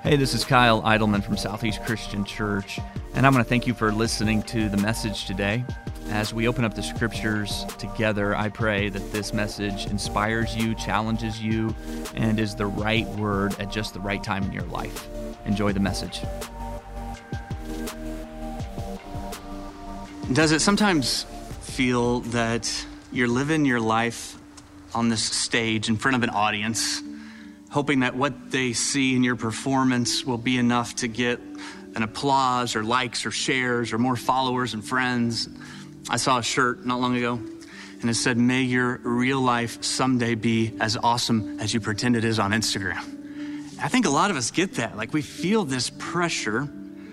Hey, this is Kyle Eidelman from Southeast Christian Church, and I'm going to thank you for listening to the message today. As we open up the scriptures together, I pray that this message inspires you, challenges you, and is the right word at just the right time in your life. Enjoy the message. Does it sometimes feel that you're living your life on this stage in front of an audience, hoping that what they see in your performance will be enough to get an applause or likes or shares or more followers and friends? I saw a shirt not long ago, and it said, "May your real life someday be as awesome as you pretend it is on Instagram." I think a lot of us get that. Like, we feel this pressure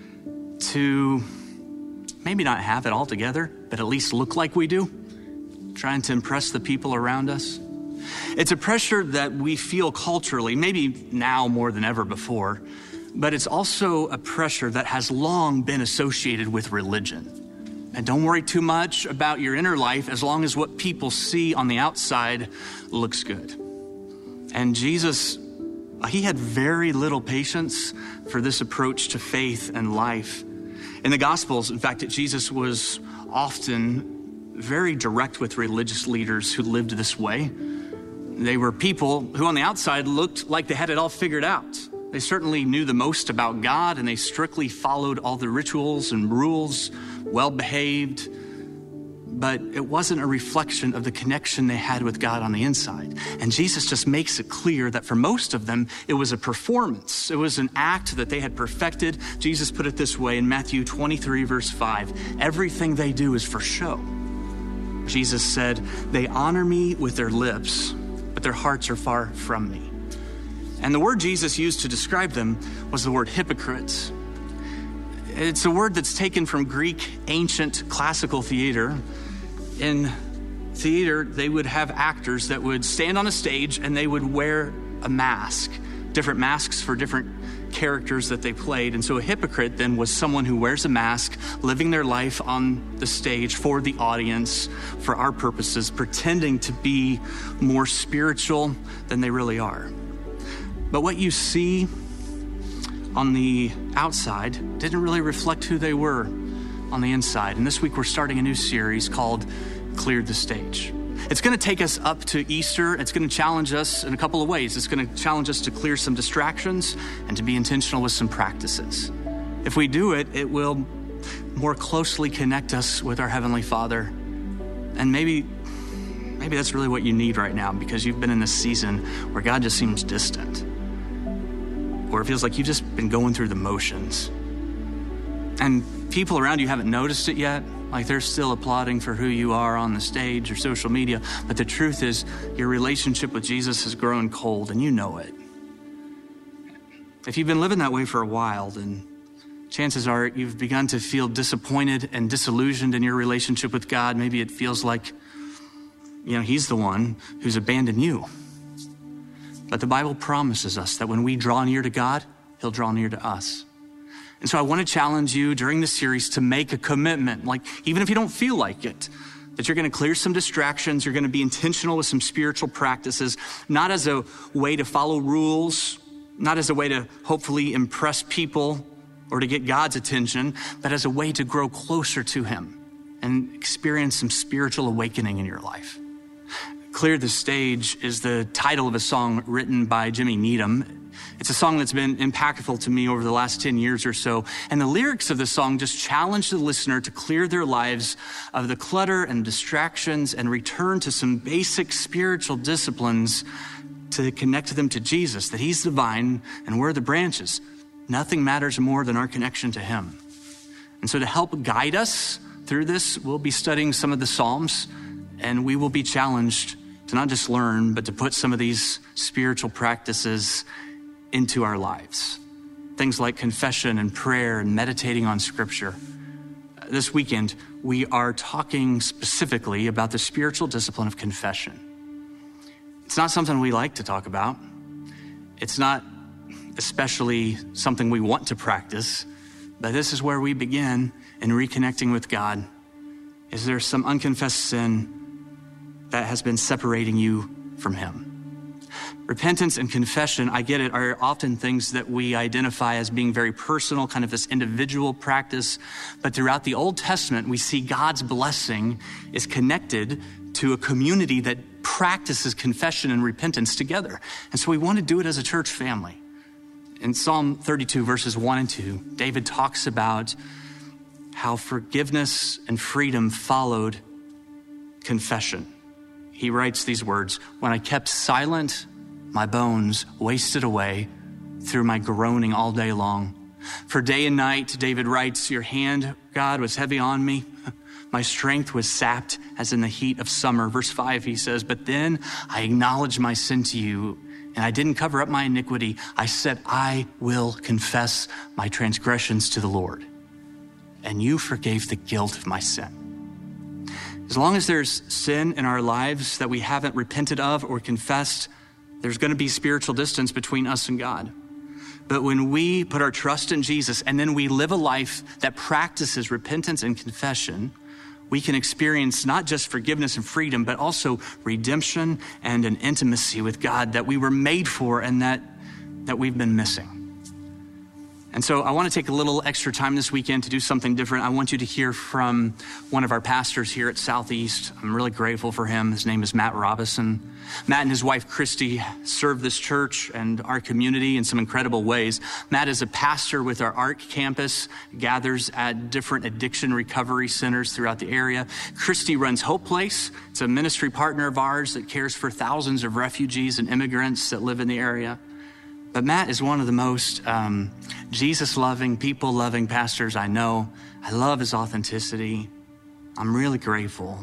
to maybe not have it all together, but at least look like we do, trying to impress the people around us. It's a pressure that we feel culturally, maybe now more than ever before, but it's also a pressure that has long been associated with religion. And don't worry too much about your inner life as long as what people see on the outside looks good. And Jesus, he had very little patience for this approach to faith and life. In the Gospels, in fact, Jesus was often very direct with religious leaders who lived this way. They were people who on the outside looked like they had it all figured out. They certainly knew the most about God, and they strictly followed all the rituals and rules, well-behaved, but it wasn't a reflection of the connection they had with God on the inside. And Jesus just makes it clear that for most of them, it was a performance. It was an act that they had perfected. Jesus put it this way in Matthew 23, verse 5, "Everything they do is for show." Jesus said, "They honor me with their lips, but their hearts are far from me." And the word Jesus used to describe them was the word hypocrites. It's a word that's taken from Greek ancient classical theater. In theater, they would have actors that would stand on a stage and they would wear a mask, different masks for different characters that they played. And so a hypocrite then was someone who wears a mask, living their life on the stage for the audience, for our purposes, pretending to be more spiritual than they really are. But what you see on the outside didn't really reflect who they were on the inside. And this week we're starting a new series called Clear the Stage. It's going to take us up to Easter. It's going to challenge us in a couple of ways. It's going to challenge us to clear some distractions and to be intentional with some practices. If we do it, it will more closely connect us with our Heavenly Father. And maybe that's really what you need right now, because you've been in this season where God just seems distant, or it feels like you've just been going through the motions. And people around you haven't noticed it yet. Like, they're still applauding for who you are on the stage or social media. But the truth is, your relationship with Jesus has grown cold, and you know it. If you've been living that way for a while, then chances are you've begun to feel disappointed and disillusioned in your relationship with God. Maybe it feels like, he's the one who's abandoned you. But the Bible promises us that when we draw near to God, he'll draw near to us. And so I want to challenge you during this series to make a commitment, like, even if you don't feel like it, that you're going to clear some distractions, you're going to be intentional with some spiritual practices, not as a way to follow rules, not as a way to hopefully impress people or to get God's attention, but as a way to grow closer to him and experience some spiritual awakening in your life. Clear the Stage is the title of a song written by Jimmy Needham. It's a song that's been impactful to me over the last 10 years or so. And the lyrics of the song just challenge the listener to clear their lives of the clutter and distractions and return to some basic spiritual disciplines to connect them to Jesus, that he's the vine and we're the branches. Nothing matters more than our connection to him. And so to help guide us through this, we'll be studying some of the Psalms, and we will be challenged to not just learn, but to put some of these spiritual practices into our lives. Things like confession and prayer and meditating on scripture. This weekend, we are talking specifically about the spiritual discipline of confession. It's not something we like to talk about. It's not especially something we want to practice, but this is where we begin in reconnecting with God. Is there some unconfessed sin that has been separating you from him? Repentance and confession, I get it, are often things that we identify as being very personal, kind of this individual practice. But throughout the Old Testament, we see God's blessing is connected to a community that practices confession and repentance together. And so we want to do it as a church family. In Psalm 32, verses 1 and 2, David talks about how forgiveness and freedom followed confession. He writes these words, "When I kept silent, my bones wasted away through my groaning all day long. For day and night," David writes, "your hand, God, was heavy on me. My strength was sapped as in the heat of summer." Verse 5, he says, "But then I acknowledged my sin to you, and I didn't cover up my iniquity. I said, I will confess my transgressions to the Lord. And you forgave the guilt of my sin." As long as there's sin in our lives that we haven't repented of or confessed, there's going to be spiritual distance between us and God. But when we put our trust in Jesus and then we live a life that practices repentance and confession, we can experience not just forgiveness and freedom, but also redemption and an intimacy with God that we were made for and that we've been missing. And so I want to take a little extra time this weekend to do something different. I want you to hear from one of our pastors here at Southeast. I'm really grateful for him. His name is Matt Robison. Matt and his wife, Christy, serve this church and our community in some incredible ways. Matt is a pastor with our ARC campus, gathers at different addiction recovery centers throughout the area. Christy runs Hope Place. It's a ministry partner of ours that cares for thousands of refugees and immigrants that live in the area. But Matt is one of the most Jesus-loving, people-loving pastors I know. I love his authenticity. I'm really grateful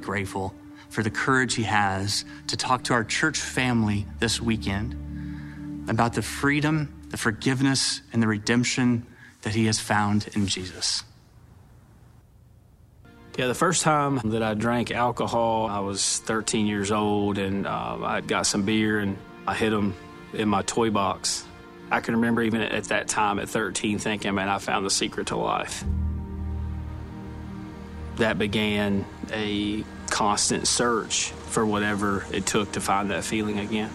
for the courage he has to talk to our church family this weekend about the freedom, the forgiveness, and the redemption that he has found in Jesus. Yeah, the first time that I drank alcohol, I was 13 years old, and I got some beer, and I hit him in my toy box. I can remember even at that time at 13 thinking, man, I found the secret to life. That began a constant search for whatever it took to find that feeling again.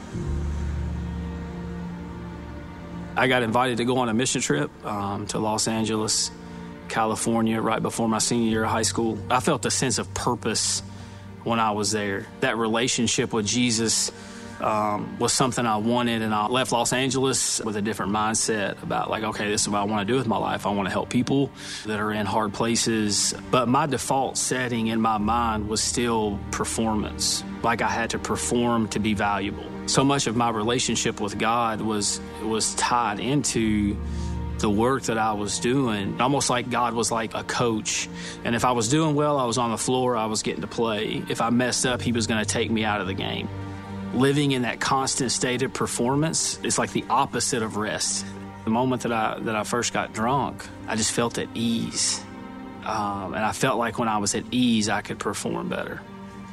I got invited to go on a mission trip to Los Angeles, California, right before my senior year of high school. I felt a sense of purpose when I was there. That relationship with Jesus was something I wanted, and I left Los Angeles with a different mindset about like, okay, this is what I want to do with my life. I want to help people that are in hard places. But my default setting in my mind was still performance. Like I had to perform to be valuable. So much of my relationship with God was tied into the work that I was doing, almost like God was like a coach. And if I was doing well, I was on the floor, I was getting to play. If I messed up, he was going to take me out of the game. Living in that constant state of performance is like the opposite of rest. The moment that I first got drunk, I just felt at ease. And I felt like when I was at ease, I could perform better.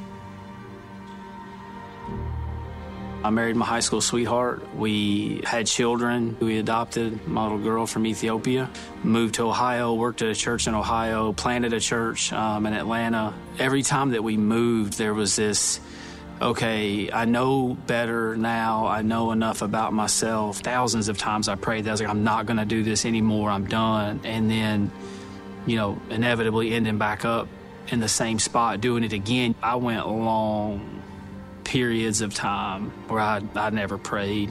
I married my high school sweetheart. We had children. We adopted my little girl from Ethiopia. Moved to Ohio, worked at a church in Ohio, planted a church in Atlanta. Every time that we moved, there was this, okay, I know better now. I know enough about myself. Thousands of times I prayed that. I was like, I'm not going to do this anymore. I'm done. And then, inevitably ending back up in the same spot, doing it again. I went long periods of time where I never prayed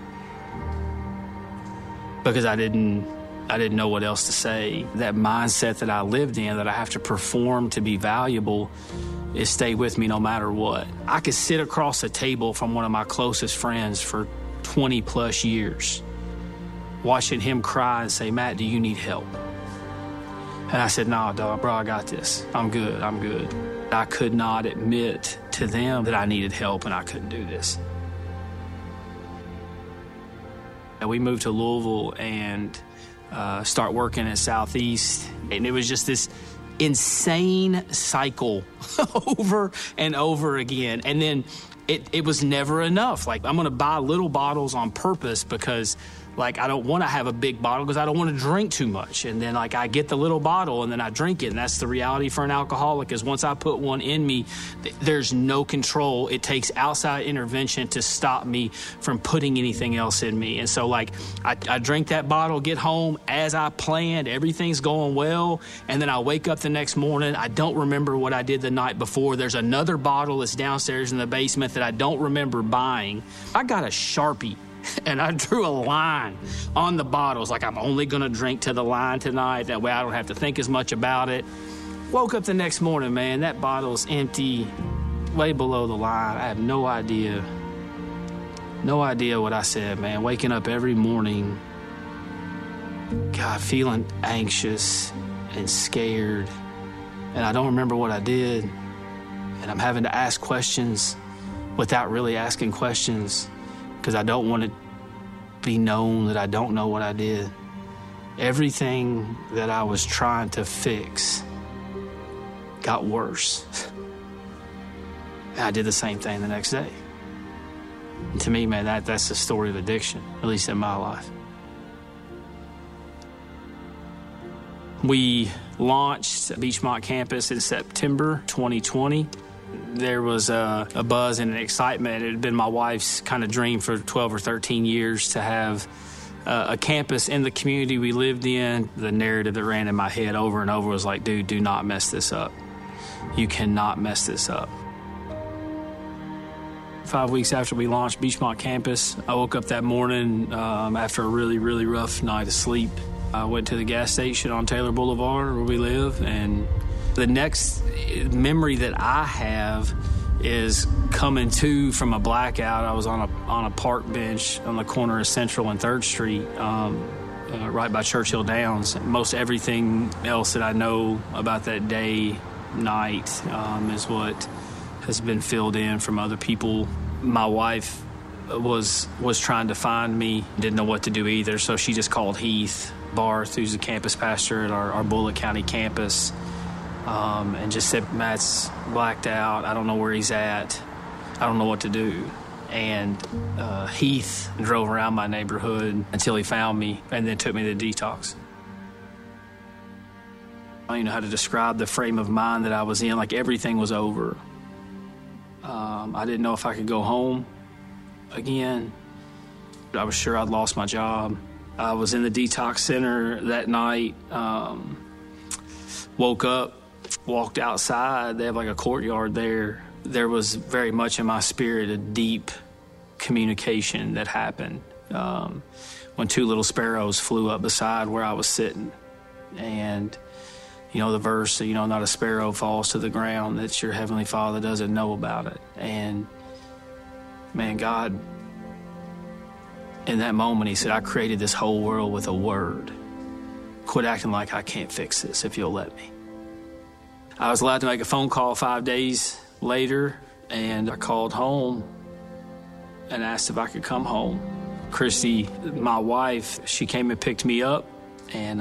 because I didn't know what else to say. That mindset that I lived in, that I have to perform to be valuable, it stayed with me no matter what. I could sit across a table from one of my closest friends for 20 plus years, watching him cry and say, Matt, do you need help? And I said, nah, dog, bro, I got this. I'm good. I could not admit to them that I needed help and I couldn't do this. And we moved to Louisville and start working at Southeast. And it was just this insane cycle over and over again. And then it was never enough. Like, I'm going to buy little bottles on purpose because, like, I don't want to have a big bottle because I don't want to drink too much. And then, like, I get the little bottle and then I drink it. And that's the reality for an alcoholic, is once I put one in me, there's no control. It takes outside intervention to stop me from putting anything else in me. And so, like, I drink that bottle, get home as I planned, everything's going well. And then I wake up the next morning. I don't remember what I did the night before. There's another bottle that's downstairs in the basement that I don't remember buying. I got a Sharpie and I drew a line on the bottles, like, I'm only going to drink to the line tonight. That way I don't have to think as much about it. Woke up the next morning, man, that bottle's empty, way below the line. I have no idea what I said, man. Waking up every morning, God, feeling anxious and scared. And I don't remember what I did. And I'm having to ask questions without really asking questions, because I don't want to be known that I don't know what I did. Everything that I was trying to fix got worse. And I did the same thing the next day. And to me, man, that's the story of addiction, at least in my life. We launched Beachmont campus in September 2020. There was a buzz and an excitement. It had been my wife's kind of dream for 12 or 13 years to have a campus in the community we lived in. The narrative that ran in my head over and over was like, dude, do not mess this up. You cannot mess this up. 5 weeks after we launched Beachmont campus, I woke up that morning after a really, really rough night of sleep. I went to the gas station on Taylor Boulevard where we live, and the next memory that I have is coming to from a blackout. I was on a park bench on the corner of Central and 3rd Street, right by Churchill Downs. Most everything else that I know about that day, night, is what has been filled in from other people. My wife was trying to find me, didn't know what to do either, so she just called Heath Barth, who's the campus pastor at our Bullitt County campus, and just said, Matt's blacked out. I don't know where he's at. I don't know what to do. And Heath drove around my neighborhood until he found me and then took me to detox. I don't even know how to describe the frame of mind that I was in. Like, everything was over. I didn't know if I could go home again. I was sure I'd lost my job. I was in the detox center that night, woke up, walked outside. They have like a courtyard there. There was very much in my spirit a deep communication that happened when 2 little sparrows flew up beside where I was sitting. And, you know, the verse, you know, not a sparrow falls to the ground that your Heavenly Father doesn't know about it. And, man, God, in that moment, he said, I created this whole world with a word. Quit acting like I can't fix this if you'll let me. I was allowed to make a phone call 5 days later, and I called home and asked if I could come home. Christy, my wife, she came and picked me up, and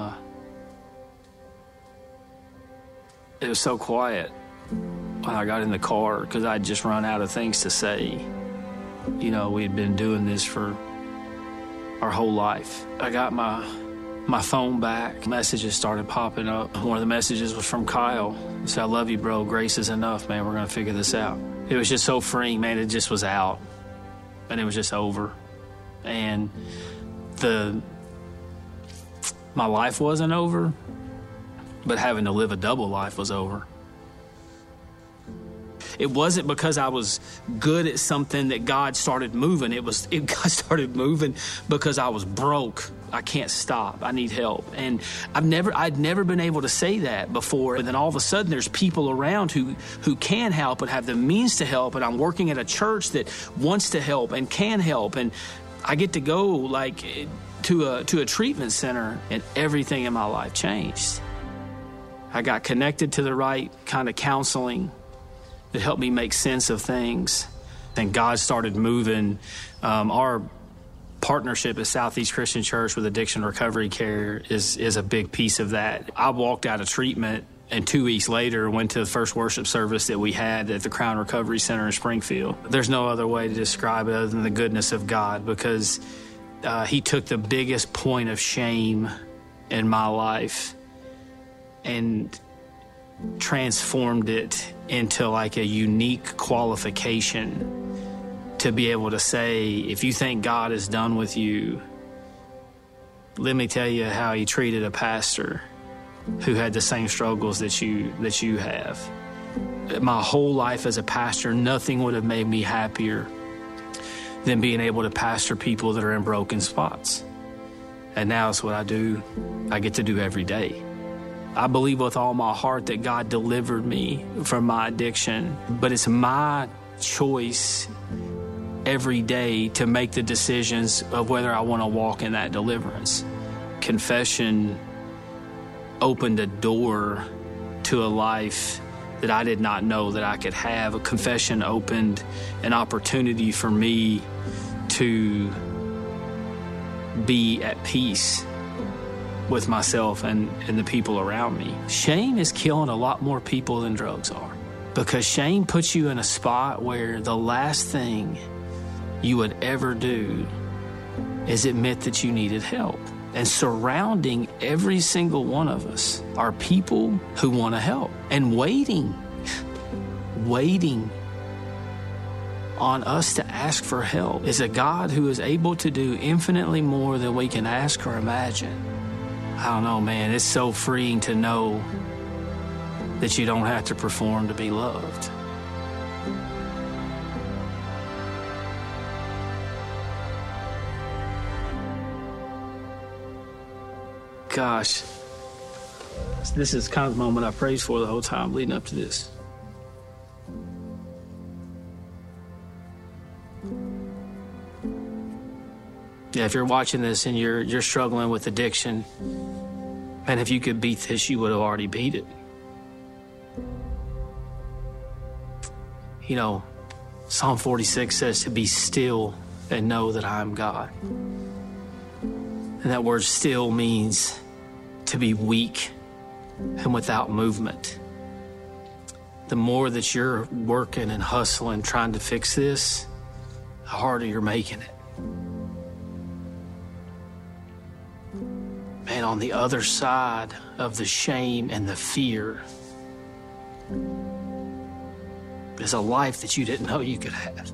it was so quiet when I got in the car because I'd just run out of things to say. You know, we had been doing this for our whole life. I got my phone back. Messages started popping up. One of the messages was from Kyle. He said, I love you, bro. Grace is enough, man. We're going to figure this out. It was just so freeing, man. It just was out. And it was just over. And my life wasn't over, but having to live a double life was over. It wasn't because I was good at something that God started moving. God started moving because I was broke. I can't stop. I need help. And I'd never been able to say that before. And then all of a sudden there's people around who can help and have the means to help. And I'm working at a church that wants to help and can help. And I get to go like to a treatment center, and everything in my life changed. I got connected to the right kind of counseling that helped me make sense of things. And God started moving. Our partnership at Southeast Christian Church with Addiction Recovery Care is a big piece of that. I walked out of treatment And 2 weeks later, went to the first worship service that we had at the Crown Recovery Center in Springfield. There's no other way to describe it other than the goodness of God, because he took the biggest point of shame in my life and transformed it into like a unique qualification to be able to say, if you think God is done with you, let me tell you how he treated a pastor who had the same struggles that you have. My whole life as a pastor, nothing would have made me happier than being able to pastor people that are in broken spots. And now it's what I do. I get to do every day. I believe with all my heart that God delivered me from my addiction, but it's my choice every day to make the decisions of whether I want to walk in that deliverance. Confession opened a door to a life that I did not know that I could have. A confession opened an opportunity for me to be at peace with myself and the people around me. Shame is killing a lot more people than drugs are, because shame puts you in a spot where the last thing you would ever do is admit that you needed help. And surrounding every single one of us are people who want to help, and waiting on us to ask for help is a God who is able to do infinitely more than we can ask or imagine. I don't know, man, it's so freeing to know that you don't have to perform to be loved. Gosh, this is kind of the moment I prayed for the whole time leading up to this. Yeah, if you're watching this and you're struggling with addiction, man, if you could beat this, you would have already beat it. You know, Psalm 46 says to be still and know that I am God. And that word still means to be weak and without movement. The more that you're working and hustling, trying to fix this, the harder you're making it. Man, on the other side of the shame and the fear is a life that you didn't know you could have.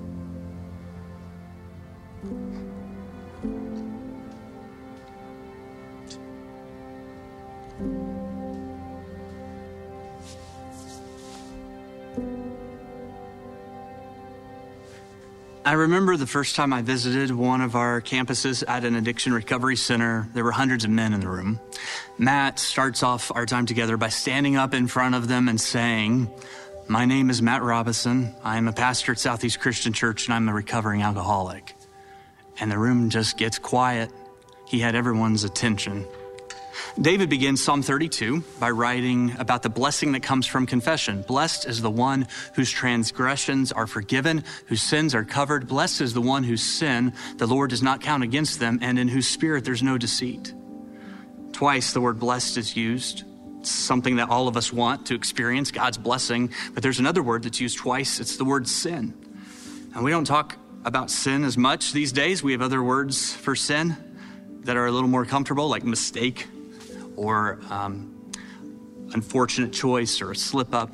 I remember the first time I visited one of our campuses at an addiction recovery center. There were hundreds of men in the room. Matt starts off our time together by standing up in front of them and saying, "My name is Matt Robison. I am a pastor at Southeast Christian Church, and I'm a recovering alcoholic." And the room just gets quiet. He had everyone's attention. David begins Psalm 32 by writing about the blessing that comes from confession. Blessed is the one whose transgressions are forgiven, whose sins are covered. Blessed is the one whose sin the Lord does not count against them, and in whose spirit there's no deceit. Twice the word blessed is used. It's something that all of us want to experience, God's blessing. But there's another word that's used twice. It's the word sin. And we don't talk about sin as much these days. We have other words for sin that are a little more comfortable, like mistake, or unfortunate choice, or a slip up.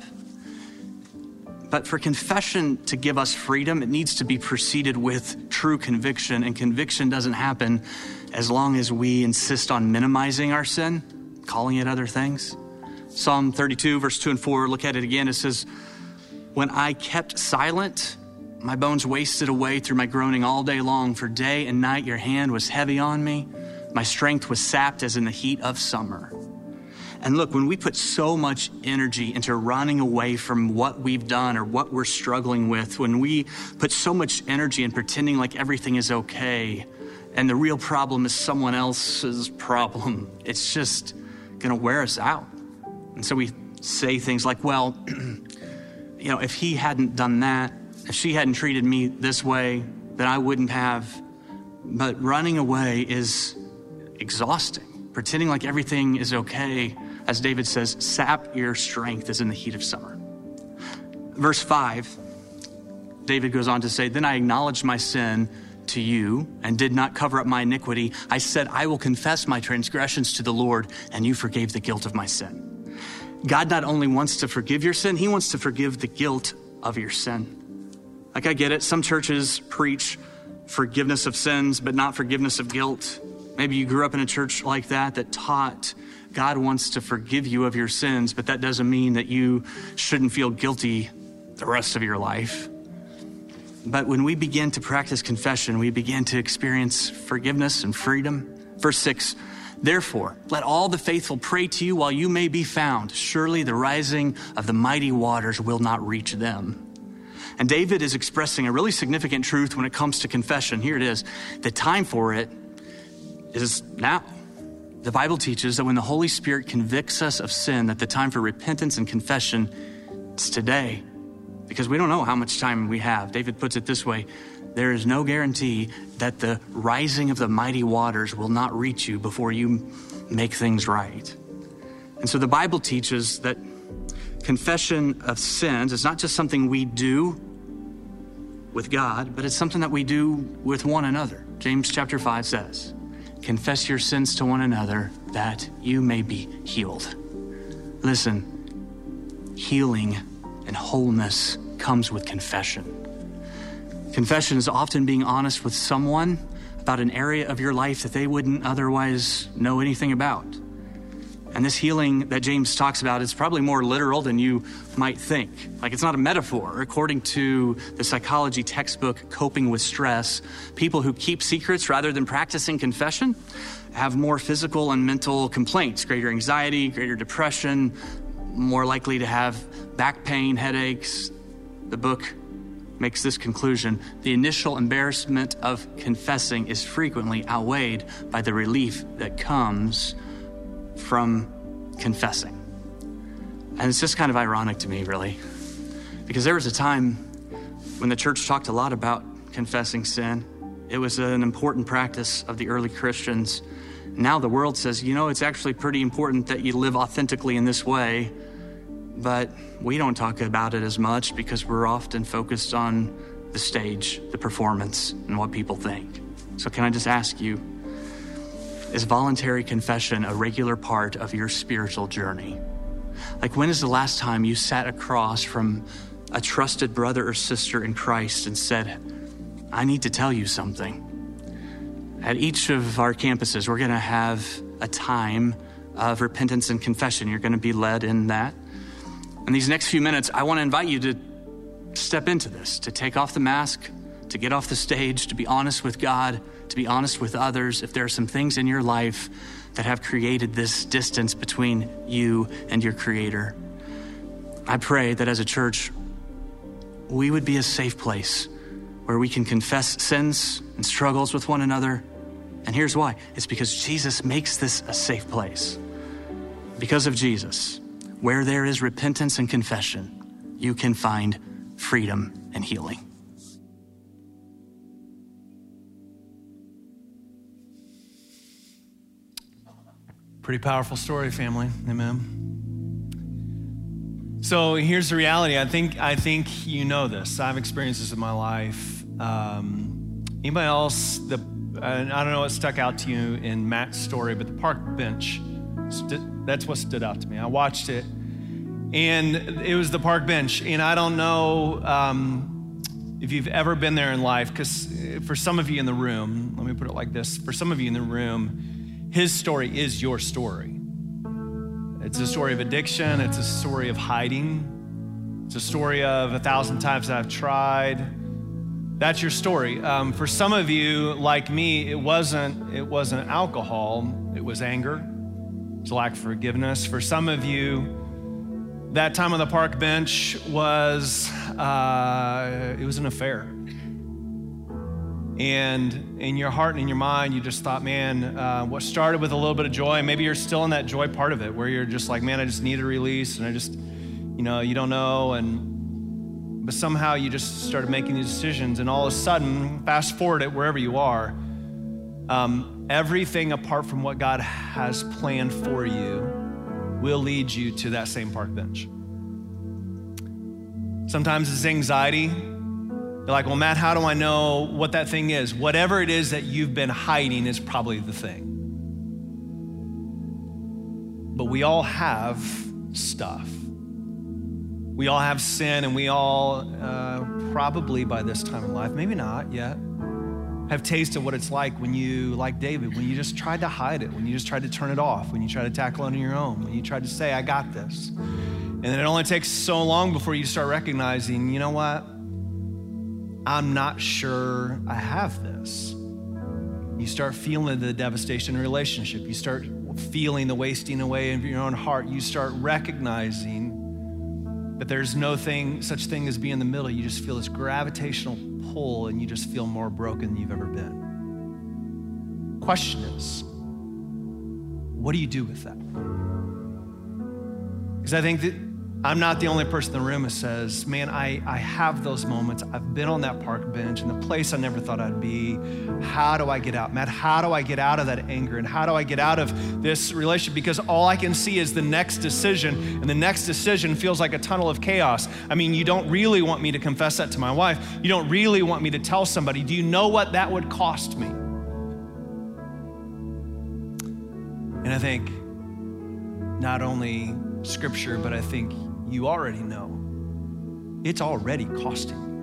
But for confession to give us freedom, it needs to be preceded with true conviction. And conviction doesn't happen as long as we insist on minimizing our sin, calling it other things. Psalm 32, verse 2 and 4, look at it again. It says, "When I kept silent, my bones wasted away through my groaning all day long. For day and night your hand was heavy on me. My strength was sapped as in the heat of summer." And look, when we put so much energy into running away from what we've done or what we're struggling with, when we put so much energy in pretending like everything is okay, and the real problem is someone else's problem, it's just gonna wear us out. And so we say things like, well, you know, if he hadn't done that, if she hadn't treated me this way, then I wouldn't have. But running away is exhausting. Pretending like everything is okay as David says, sap your strength as in the heat of summer. Verse 5, David goes on to say, then I acknowledged my sin to you and did not cover up my iniquity. I said, I will confess my transgressions to the Lord, and you forgave the guilt of my sin. God not only wants to forgive your sin, he wants to forgive the guilt of your sin. Like, I get it. Some churches preach forgiveness of sins, but not forgiveness of guilt. Maybe you grew up in a church like that taught God wants to forgive you of your sins, but that doesn't mean that you shouldn't feel guilty the rest of your life. But when we begin to practice confession, we begin to experience forgiveness and freedom. Verse 6, therefore, let all the faithful pray to you while you may be found. Surely the rising of the mighty waters will not reach them. And David is expressing a really significant truth when it comes to confession. Here it is. The time for it is now. The Bible teaches that when the Holy Spirit convicts us of sin, that the time for repentance and confession is today, because we don't know how much time we have. David puts it this way: there is no guarantee that the rising of the mighty waters will not reach you before you make things right. And so the Bible teaches that confession of sins is not just something we do with God, but it's something that we do with one another. James chapter 5 says, confess your sins to one another that you may be healed. Listen, healing and wholeness comes with confession. Confession is often being honest with someone about an area of your life that they wouldn't otherwise know anything about. And this healing that James talks about is probably more literal than you might think. Like, it's not a metaphor. According to the psychology textbook, Coping with Stress, people who keep secrets rather than practicing confession have more physical and mental complaints, greater anxiety, greater depression, more likely to have back pain, headaches. The book makes this conclusion: the initial embarrassment of confessing is frequently outweighed by the relief that comes from confessing. And it's just kind of ironic to me, really, because there was a time when the church talked a lot about confessing sin. It was an important practice of the early Christians. Now the world says, it's actually pretty important that you live authentically in this way, but we don't talk about it as much because we're often focused on the stage, the performance, and what people think. So can I just ask you, is voluntary confession a regular part of your spiritual journey? Like, when is the last time you sat across from a trusted brother or sister in Christ and said, I need to tell you something? At each of our campuses, we're going to have a time of repentance and confession. You're going to be led in that. In these next few minutes, I want to invite you to step into this, to take off the mask, to get off the stage, to be honest with God, to be honest with others. If there are some things in your life that have created this distance between you and your Creator, I pray that as a church, we would be a safe place where we can confess sins and struggles with one another. And here's why. It's because Jesus makes this a safe place. Because of Jesus, where there is repentance and confession, you can find freedom and healing. Pretty powerful story, family. Amen. So here's the reality. I think you know this. I've experienced this in my life. Anybody else? I don't know what stuck out to you in Matt's story, but the park bench, that's what stood out to me. I watched it, and it was the park bench. And I don't know if you've ever been there in life, because for some of you in the room, let me put it like this. For some of you in the room, his story is your story. It's a story of addiction. It's a story of hiding. It's a story of 1,000 times I've tried. That's your story. For some of you, like me, it wasn't alcohol. It was anger. It's lack of forgiveness. For some of you, that time on the park bench was it was an affair. And in your heart and in your mind, you just thought, man, what started with a little bit of joy, maybe you're still in that joy part of it, where you're just like, man, I just need a release, and I just, you don't know, but somehow you just started making these decisions, and all of a sudden, fast forward it wherever you are, everything apart from what God has planned for you will lead you to that same park bench. Sometimes it's anxiety. You're like, well, Matt, how do I know what that thing is? Whatever it is that you've been hiding is probably the thing. But we all have stuff. We all have sin, and we all probably by this time in life, maybe not yet, have tasted what it's like when you, like David, when you just tried to hide it, when you just tried to turn it off, when you tried to tackle it on your own, when you tried to say, I got this. And then it only takes so long before you start recognizing, you know what? I'm not sure I have this. You start feeling the devastation in a relationship. You start feeling the wasting away of your own heart. You start recognizing that there's no such thing as being in the middle. You just feel this gravitational pull, and you just feel more broken than you've ever been. Question is, what do you do with that? Because I think that I'm not the only person in the room who says, man, I have those moments. I've been on that park bench in the place I never thought I'd be. How do I get out? Matt, how do I get out of that anger? And how do I get out of this relationship? Because all I can see is the next decision, and the next decision feels like a tunnel of chaos. I mean, you don't really want me to confess that to my wife. You don't really want me to tell somebody. Do you know what that would cost me? And I think not only Scripture, but I think you already know it's already costing you.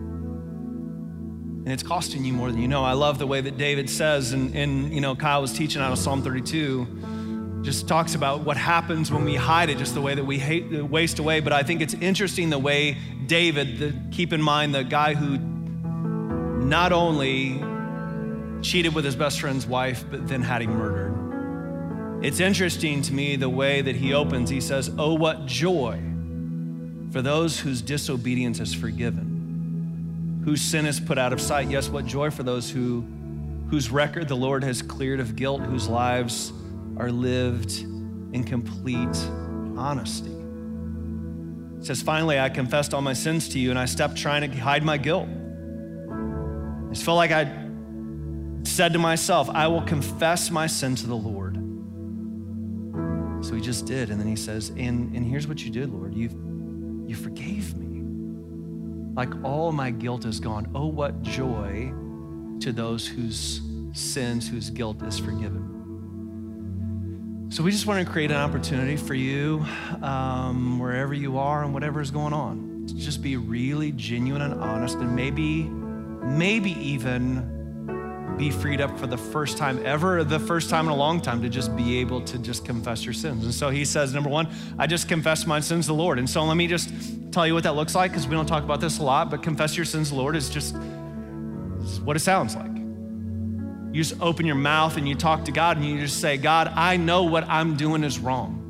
And it's costing you more than you know. I love the way that David says, and Kyle was teaching out of Psalm 32, just talks about what happens when we hide it, just the way that we waste away. But I think it's interesting the way David, keep in mind the guy who not only cheated with his best friend's wife, but then had him murdered. It's interesting to me the way that he opens. He says, oh, what joy for those whose disobedience is forgiven, whose sin is put out of sight. Yes, what joy for those whose record the Lord has cleared of guilt, whose lives are lived in complete honesty. It says, finally, I confessed all my sins to you, and I stopped trying to hide my guilt. I just felt like I said to myself, I will confess my sin to the Lord. So he just did, and then he says, and here's what you did, Lord. You forgave me. Like all my guilt is gone. Oh, what joy to those whose sins, whose guilt is forgiven. So we just want to create an opportunity for you, wherever you are and whatever is going on, to just be really genuine and honest, and maybe even be freed up for the first time ever, the first time in a long time, to just be able to just confess your sins. And so he says, number one, I just confess my sins to the Lord. And so let me just tell you what that looks like, because we don't talk about this a lot, but confess your sins to the Lord is just what it sounds like. You just open your mouth and you talk to God, and you just say, God, I know what I'm doing is wrong.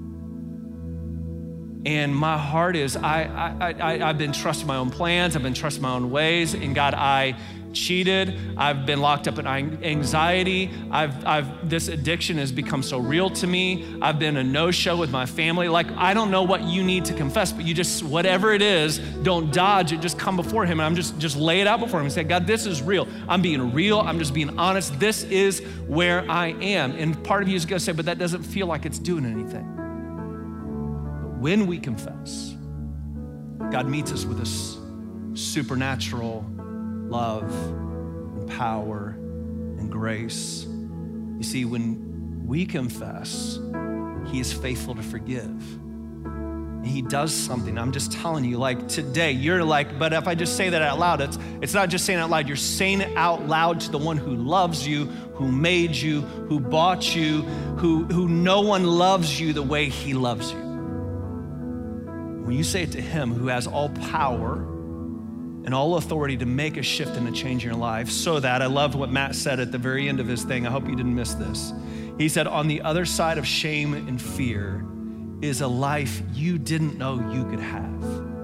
And my heart is, I've been trusting my own plans, I've been trusting my own ways, and God, I cheated, I've been locked up in anxiety, this addiction has become so real to me, I've been a no-show with my family. Like, I don't know what you need to confess, but you just, whatever it is, don't dodge it, just come before him, and I'm just lay it out before him and say, God, this is real. I'm being real, I'm just being honest, this is where I am. And part of you is gonna say, but that doesn't feel like it's doing anything. But when we confess, God meets us with this supernatural love and power and grace. You see, when we confess, he is faithful to forgive. And he does something. I'm just telling you, like today, you're like, but if I just say that out loud, it's not just saying it out loud, you're saying it out loud to the one who loves you, who made you, who bought you, who no one loves you the way he loves you. When you say it to him who has all power and all authority to make a shift and a change in your life, so that, I loved what Matt said at the very end of his thing, I hope you didn't miss this. He said, on the other side of shame and fear is a life you didn't know you could have.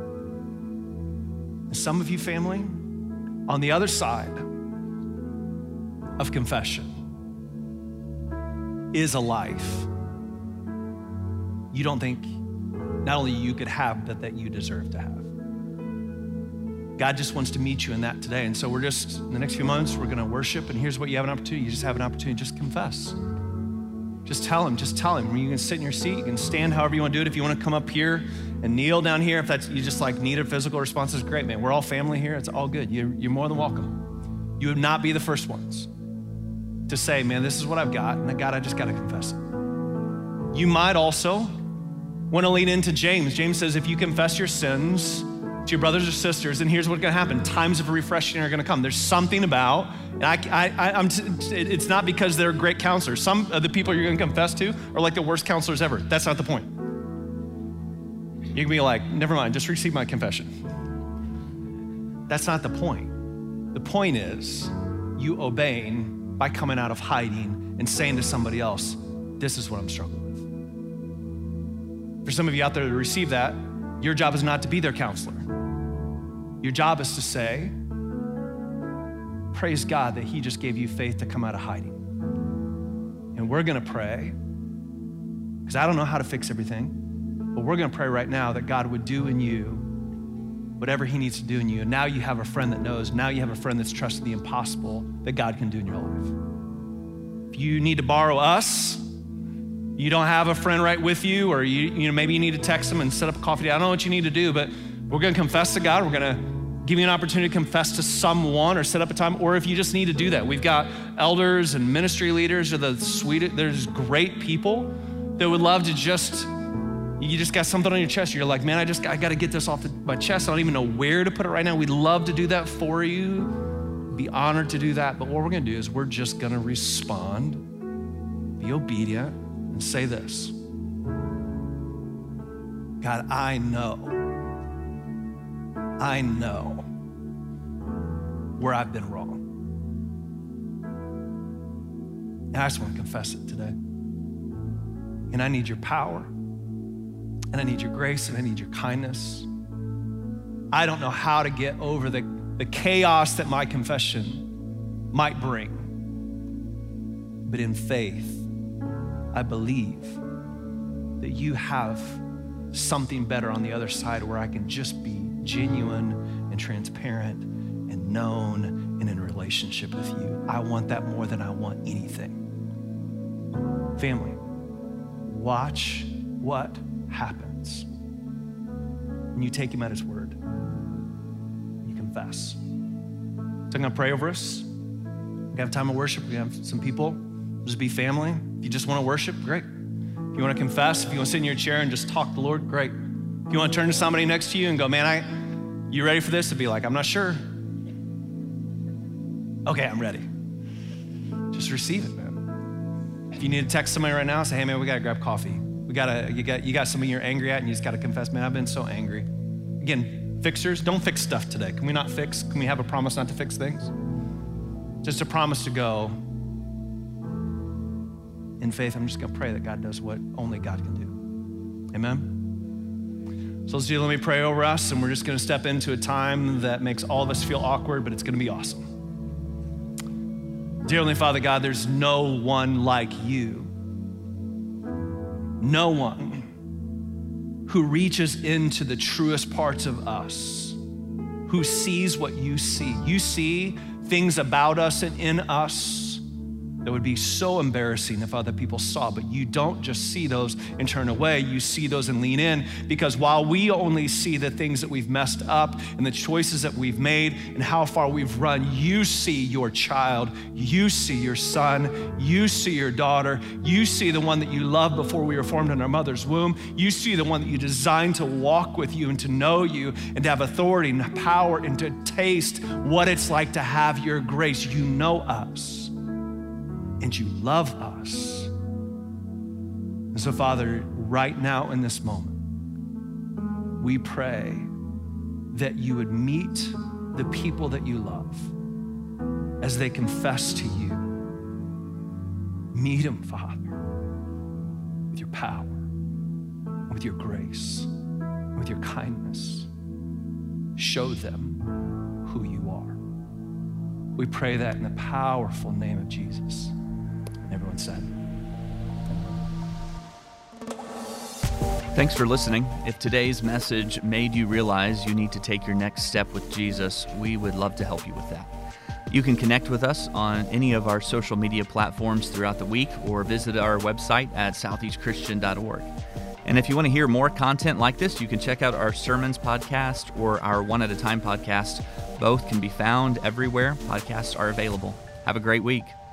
And some of you, family, on the other side of confession is a life you don't think not only you could have, but that you deserve to have. God just wants to meet you in that today. And so we're just, in the next few months, we're gonna worship, and here's what you have an opportunity. You just have an opportunity to just confess. Just tell him. You can sit in your seat. You can stand however you want to do it. If you want to come up here and kneel down here, if that's you just like need a physical response, it's great, man. We're all family here. It's all good. You're more than welcome. You would not be the first ones to say, man, this is what I've got, and God, I just got to confess it. You might also want to lean into James. James says, if you confess your sins to your brothers or sisters, then here's what's going to happen. Times of refreshing are going to come. There's something about, and it's not because they're great counselors. Some of the people you're going to confess to are like the worst counselors ever. That's not the point. You can be like, never mind, just receive my confession. That's not the point. The point is you obeying by coming out of hiding and saying to somebody else, this is what I'm struggling with. For some of you out there to receive that, your job is not to be their counselor. Your job is to say, praise God that he just gave you faith to come out of hiding. And we're gonna pray, because I don't know how to fix everything, but we're gonna pray right now that God would do in you whatever he needs to do in you. And now you have a friend that knows, now you have a friend that's trusted the impossible that God can do in your life. If you need to borrow us, you don't have a friend right with you, or maybe you need to text them and set up a coffee date. I don't know what you need to do, but we're gonna confess to God. We're gonna give you an opportunity to confess to someone or set up a time, or if you just need to do that. We've got elders and ministry leaders, there's great people that would love to you just got something on your chest. You're like, man, I got to get this off my chest. I don't even know where to put it right now. We'd love to do that for you. Be honored to do that. But what we're going to do is we're just going to respond, be obedient, and say this. God, I know where I've been wrong. And I just want to confess it today. And I need your power. And I need your grace, and I need your kindness. I don't know how to get over the chaos that my confession might bring. But in faith, I believe that you have something better on the other side where I can just be genuine and transparent and known and in relationship with you. I want that more than I want anything. Family, watch what happens when you take him at his word. You confess. So I'm gonna pray over us. We're gonna have time of worship. We're gonna have some people just be family. If you just wanna worship, great. If you wanna confess, if you wanna sit in your chair and just talk to the Lord, great. If you wanna turn to somebody next to you and go, man, you ready for this? To be like, I'm not sure. Okay, I'm ready. Just receive it, man. If you need to text somebody right now, say, hey man, we gotta grab coffee. You got something you're angry at and you just gotta confess, man, I've been so angry. Again, fixers, don't fix stuff today. Can we not fix? Can we have a promise not to fix things? Just a promise to go in faith. I'm just gonna pray that God does what only God can do. Amen? So let's do, let me pray over us, and we're just gonna step into a time that makes all of us feel awkward, but it's gonna be awesome. Dear Heavenly Father God, there's no one like you. No one who reaches into the truest parts of us, who sees what you see. You see things about us and in us that would be so embarrassing if other people saw, but you don't just see those and turn away. You see those and lean in, because while we only see the things that we've messed up and the choices that we've made and how far we've run, you see your child, you see your son, you see your daughter, you see the one that you loved before we were formed in our mother's womb, you see the one that you designed to walk with you and to know you and to have authority and power and to taste what it's like to have your grace. You know us. And you love us. And so, Father, right now in this moment, we pray that you would meet the people that you love as they confess to you. Meet them, Father, with your power, with your grace, with your kindness. Show them who you are. We pray that in the powerful name of Jesus. Everyone said. Thanks for listening. If today's message made you realize you need to take your next step with Jesus, we would love to help you with that. You can connect with us on any of our social media platforms throughout the week or visit our website at southeastchristian.org. And if you want to hear more content like this, you can check out our Sermons podcast or our One at a Time podcast. Both can be found everywhere podcasts are available. Have a great week.